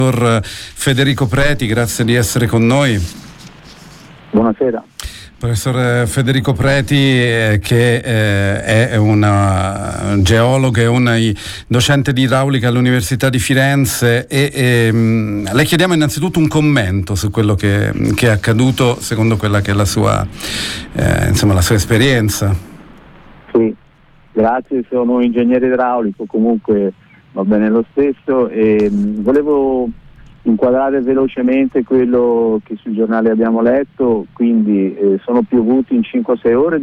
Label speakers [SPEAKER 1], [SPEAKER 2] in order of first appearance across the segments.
[SPEAKER 1] Federico Preti, grazie di essere con noi.
[SPEAKER 2] Buonasera.
[SPEAKER 1] Professor Federico Preti, che è un geologo e un docente di idraulica all'Università di Firenze, e le chiediamo innanzitutto un commento su quello che è accaduto secondo quella che è la sua esperienza.
[SPEAKER 2] Sì, grazie, sono un ingegnere idraulico, comunque va bene lo stesso, e volevo inquadrare velocemente quello che sui giornali abbiamo letto. Quindi sono piovuti in 5-6 ore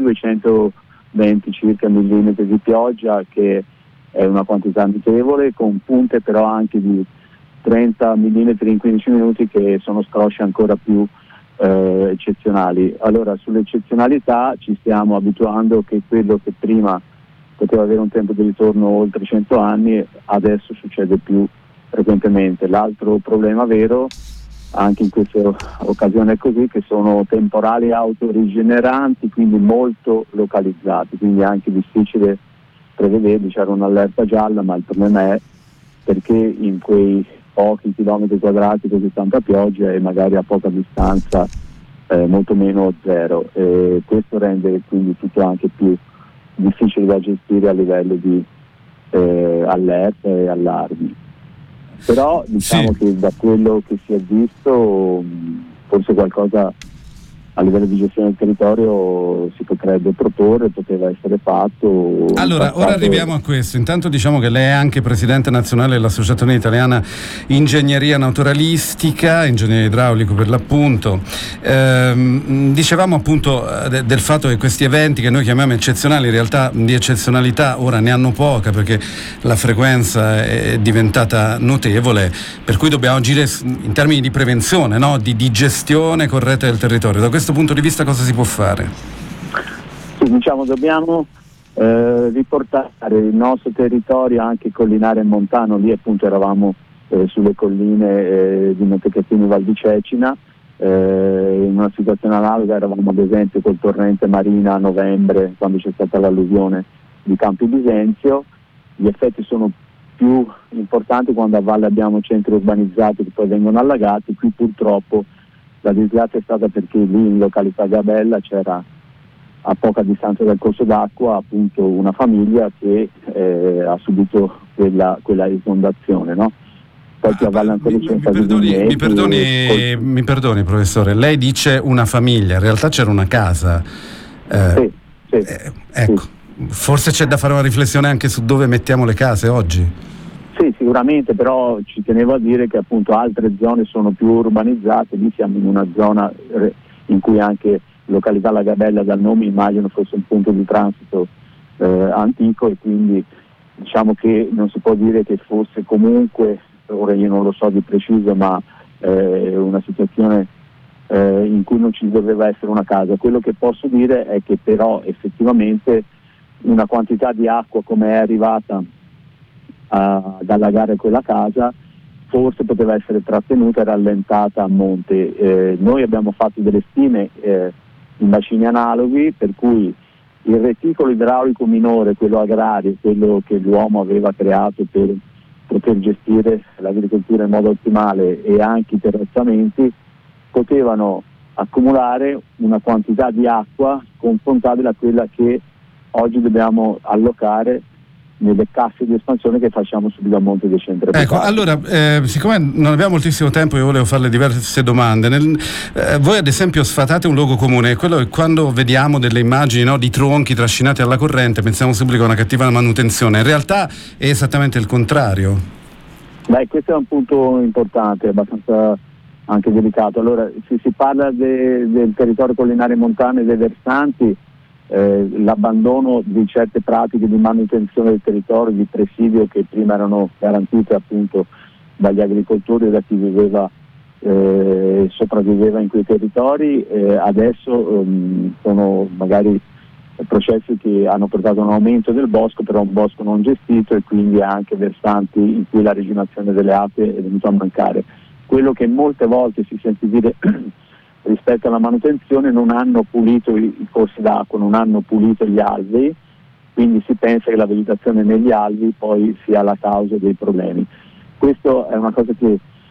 [SPEAKER 2] 220 circa millimetri di pioggia, che è una quantità notevole, con punte però anche di 30 millimetri in 15 minuti, che sono scrosci ancora più eccezionali. Allora, sull'eccezionalità ci stiamo abituando, che quello che prima poteva avere un tempo di ritorno oltre 100 anni adesso succede più frequentemente. L'altro problema vero, anche in questa occasione è così, che sono temporali autorigeneranti, quindi molto localizzati, quindi è anche difficile prevedere. C'era un'allerta gialla, ma il problema è perché in quei pochi chilometri quadrati così tanta pioggia, e magari a poca distanza molto meno zero, e questo rende quindi tutto anche più difficile da gestire a livello di allerta e allarmi. Però diciamo che da quello che si è visto forse qualcosa a livello di gestione del territorio si potrebbe proporre, poteva essere fatto.
[SPEAKER 1] Allora, ora arriviamo a questo. Intanto diciamo che lei è anche presidente nazionale dell'Associazione Italiana Ingegneria Naturalistica, ingegnere idraulico per l'appunto. Dicevamo appunto del fatto che questi eventi che noi chiamiamo eccezionali, in realtà di eccezionalità ora ne hanno poca, perché la frequenza è diventata notevole, per cui dobbiamo agire in termini di prevenzione, no? di gestione corretta del territorio. Da questo punto di vista cosa si può fare?
[SPEAKER 2] Sì, diciamo, dobbiamo riportare il nostro territorio anche collinare e montano. Lì appunto eravamo sulle colline di Montecassino e Val di Cecina, in una situazione analoga eravamo ad esempio col torrente Marina a novembre, quando c'è stata l'alluvione di Campi Bisenzio. Gli effetti sono più importanti quando a valle abbiamo centri urbanizzati che poi vengono allagati. Qui purtroppo la disgrazia è stata perché lì in località Gabella c'era, a poca distanza dal corso d'acqua, appunto una famiglia che ha subito quella esondazione, no? Poi più a valle ancora
[SPEAKER 1] mi perdoni professore, lei dice una famiglia, in realtà c'era una casa.
[SPEAKER 2] Sì.
[SPEAKER 1] Ecco, forse c'è da fare una riflessione anche su dove mettiamo le case oggi.
[SPEAKER 2] Sì, sicuramente, però ci tenevo a dire che appunto altre zone sono più urbanizzate. Lì siamo in una zona in cui anche località La Gabella, dal nome immagino fosse un punto di transito antico, e quindi diciamo che non si può dire che fosse comunque, ora io non lo so di preciso, ma una situazione in cui non ci doveva essere una casa. Quello che posso dire è che però effettivamente una quantità di acqua come è arrivata ad allagare quella casa forse poteva essere trattenuta e rallentata a monte. Noi abbiamo fatto delle stime in bacini analoghi, per cui il reticolo idraulico minore, quello agrario, quello che l'uomo aveva creato per poter gestire l'agricoltura in modo ottimale, e anche i terrazzamenti, potevano accumulare una quantità di acqua confrontabile a quella che oggi dobbiamo allocare nelle casse di espansione che facciamo subito a monte dei centri abitati.
[SPEAKER 1] Ecco, allora, siccome non abbiamo moltissimo tempo, io volevo farle diverse domande. Voi ad esempio sfatate un luogo comune, quello che quando vediamo delle immagini, no, di tronchi trascinati alla corrente pensiamo subito a una cattiva manutenzione. In realtà è esattamente il contrario.
[SPEAKER 2] Beh, questo è un punto importante, abbastanza anche delicato. Allora, se si parla del territorio collinare montano e dei versanti, l'abbandono di certe pratiche di manutenzione del territorio, di presidio, che prima erano garantite appunto dagli agricoltori e da chi viveva sopravviveva in quei territori, adesso sono magari processi che hanno portato a un aumento del bosco, però un bosco non gestito, e quindi anche versanti in cui la regimazione delle acque è venuta a mancare. Quello che molte volte si sente dire rispetto alla manutenzione: non hanno pulito i corsi d'acqua, non hanno pulito gli alvei, quindi si pensa che la vegetazione negli alvei poi sia la causa dei problemi. Questo è una cosa che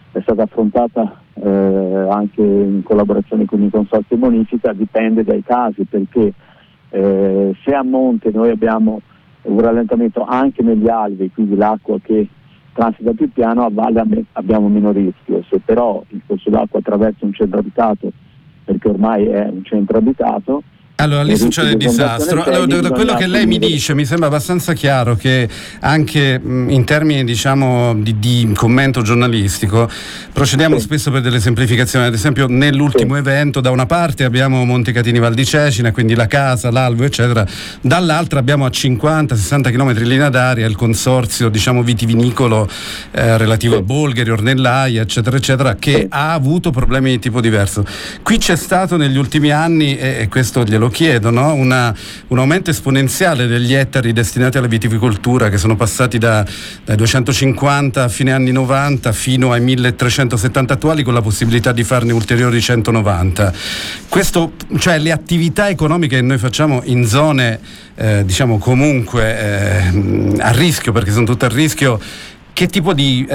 [SPEAKER 2] è stata affrontata anche in collaborazione con i consorzi di bonifica, dipende dai casi, perché se a monte noi abbiamo un rallentamento anche negli alvei, quindi l'acqua che transita più piano, a valle abbiamo meno rischio. Se però il corso d'acqua attraversa un centro abitato, perché ormai è un centro abitato,
[SPEAKER 1] allora lì succede il disastro. Allora, da quello che lei mi dice mi sembra abbastanza chiaro che anche in termini diciamo di commento giornalistico procediamo spesso per delle semplificazioni. Ad esempio nell'ultimo evento da una parte abbiamo Montecatini Val di Cecina, quindi la casa, l'alveo eccetera, dall'altra abbiamo a 50-60 km in linea d'aria il consorzio diciamo vitivinicolo relativo a Bolgheri, Ornellaia eccetera eccetera, che ha avuto problemi di tipo diverso. Qui c'è stato negli ultimi anni, e questo glielo chiedo, no? un aumento esponenziale degli ettari destinati alla viticoltura, che sono passati dai 250 a fine anni 90 fino ai 1370 attuali, con la possibilità di farne ulteriori 190. Questo, cioè le attività economiche che noi facciamo in zone diciamo comunque a rischio, perché sono tutte a rischio, che tipo di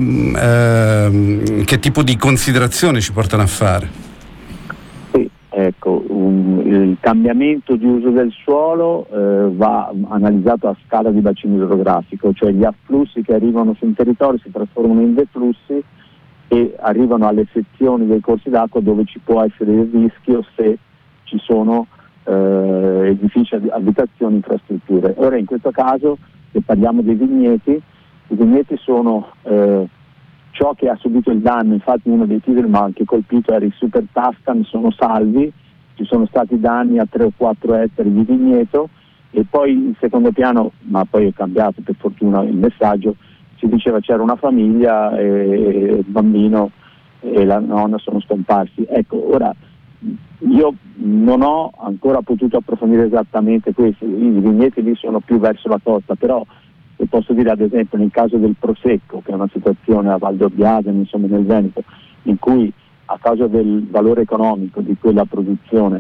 [SPEAKER 1] considerazioni ci portano a fare?
[SPEAKER 2] Ecco, il cambiamento di uso del suolo va analizzato a scala di bacino idrografico, cioè gli afflussi che arrivano sul territorio si trasformano in deflussi e arrivano alle sezioni dei corsi d'acqua dove ci può essere il rischio se ci sono edifici, abitazioni, infrastrutture. Ora in questo caso, se parliamo dei vigneti, i vigneti sono ciò che ha subito il danno. Infatti uno dei titoli ma anche colpito era il Super Tuscan, sono salvi, ci sono stati danni a 3 o 4 ettari di vigneto, e poi in secondo piano, ma poi è cambiato per fortuna il messaggio, si diceva c'era una famiglia e il bambino e la nonna sono scomparsi. Ecco, ora io non ho ancora potuto approfondire esattamente questo, i vigneti lì sono più verso la costa, però posso dire ad esempio nel caso del Prosecco, che è una situazione a Val d'Orbiadene, insomma nel Veneto, in cui a causa del valore economico di quella produzione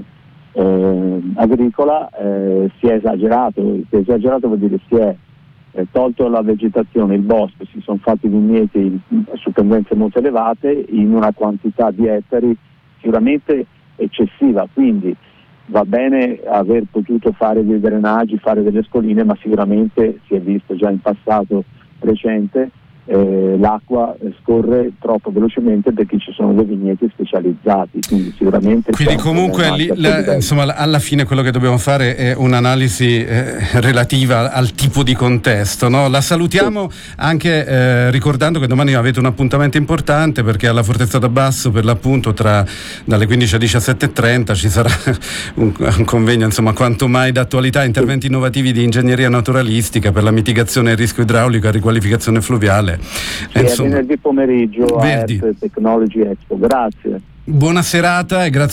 [SPEAKER 2] agricola si è esagerato vuol dire si è tolto la vegetazione, il bosco, si sono fatti vigneti su pendenze molto elevate in una quantità di ettari sicuramente eccessiva, quindi va bene aver potuto fare dei drenaggi, fare delle scoline, ma sicuramente si è visto già in passato recente l'acqua scorre troppo velocemente perché ci sono dei vigneti specializzati, quindi sicuramente
[SPEAKER 1] comunque insomma alla fine quello che dobbiamo fare è un'analisi relativa al tipo di contesto, no? La salutiamo anche ricordando che domani avete un appuntamento importante, perché alla Fortezza d'Abbasso per l'appunto dalle 15 alle 17:30 ci sarà un convegno insomma quanto mai d'attualità, interventi innovativi di ingegneria naturalistica per la mitigazione del rischio idraulico e riqualificazione fluviale.
[SPEAKER 2] È venerdì pomeriggio a Earth Technology Expo. Grazie.
[SPEAKER 1] Buona serata e grazie.